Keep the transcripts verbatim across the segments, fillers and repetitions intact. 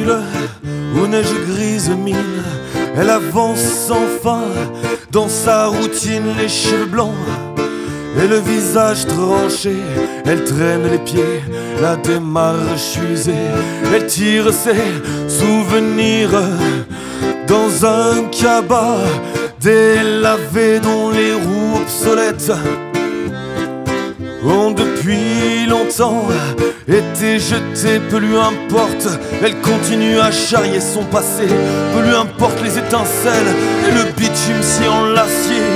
crépuscule, où neige grise mine, elle avance sans fin dans sa routine, les cheveux blancs et le visage tranché. Elle traîne les pieds, la démarche usée. Elle tire ses souvenirs dans un cabas délavé dont les roues obsolètes ont depuis longtemps été jetées. Peu lui importe, elle continue à charrier son passé. Peu lui importe les étincelles et le bitume si en l'acier.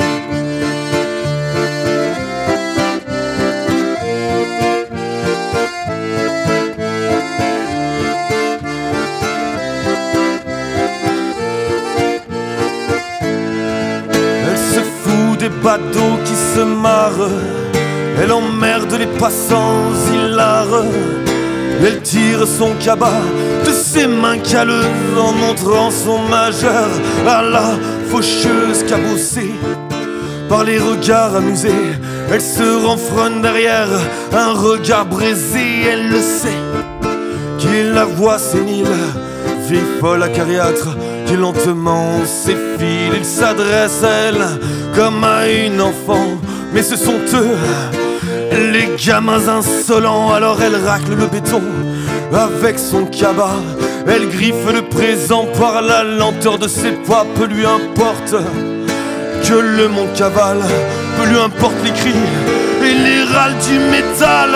Des badauds qui se marrent, elle emmerde les passants hilars. Elle tire son cabas de ses mains calleuses en montrant son majeur à la faucheuse cabossée. Par les regards amusés, elle se renfrogne derrière un regard brisé. Elle le sait, qu'il la voit sénile, vieille folle acariâtre qui lentement s'effile. Il s'adresse à elle comme à une enfant, mais ce sont eux, les gamins insolents. Alors elle racle le béton avec son cabas. Elle griffe le présent par la lenteur de ses pas. Peu lui importe que le monde cavale, peu lui importe les cris et les râles du métal.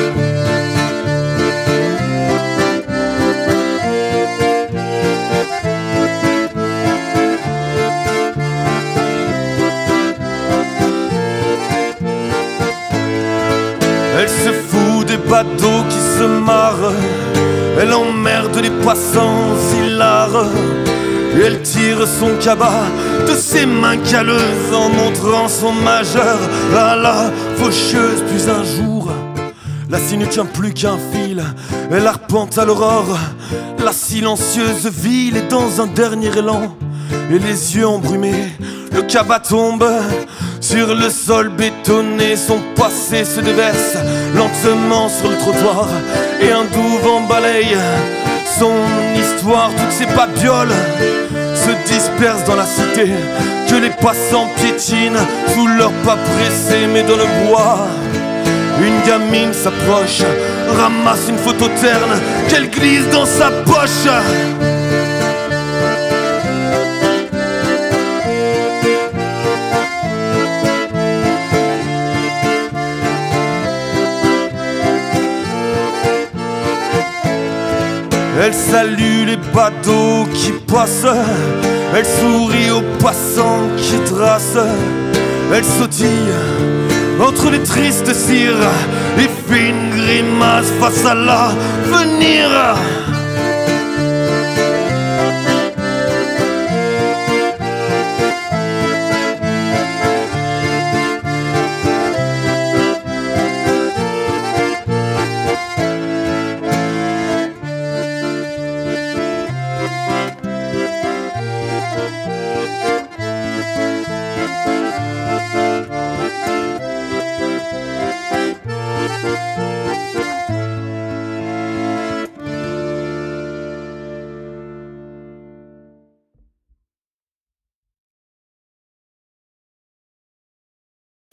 Elle se fout des badauds qui se marrent, elle emmerde les passants hilars. Et elle tire son cabas de ses mains calleuses en montrant son majeur à la faucheuse. Puis un jour, la scie ne tient plus qu'un fil, elle arpente à l'aurore la silencieuse ville. Et dans un dernier élan, et les yeux embrumés, le cabas tombe sur le sol bétonné. Son passé se déverse lentement sur le trottoir et un doux vent balaye son histoire. Toutes ces babioles se dispersent dans la cité, que les passants piétinent sous leurs pas pressés. Mais dans le bois, une gamine s'approche, ramasse une photo terne qu'elle glisse dans sa poche. Elle salue les badauds qui passent, elle sourit aux passants qui tracent. Elle sautille entre les tristes cires et fait une grimace face à l'avenir.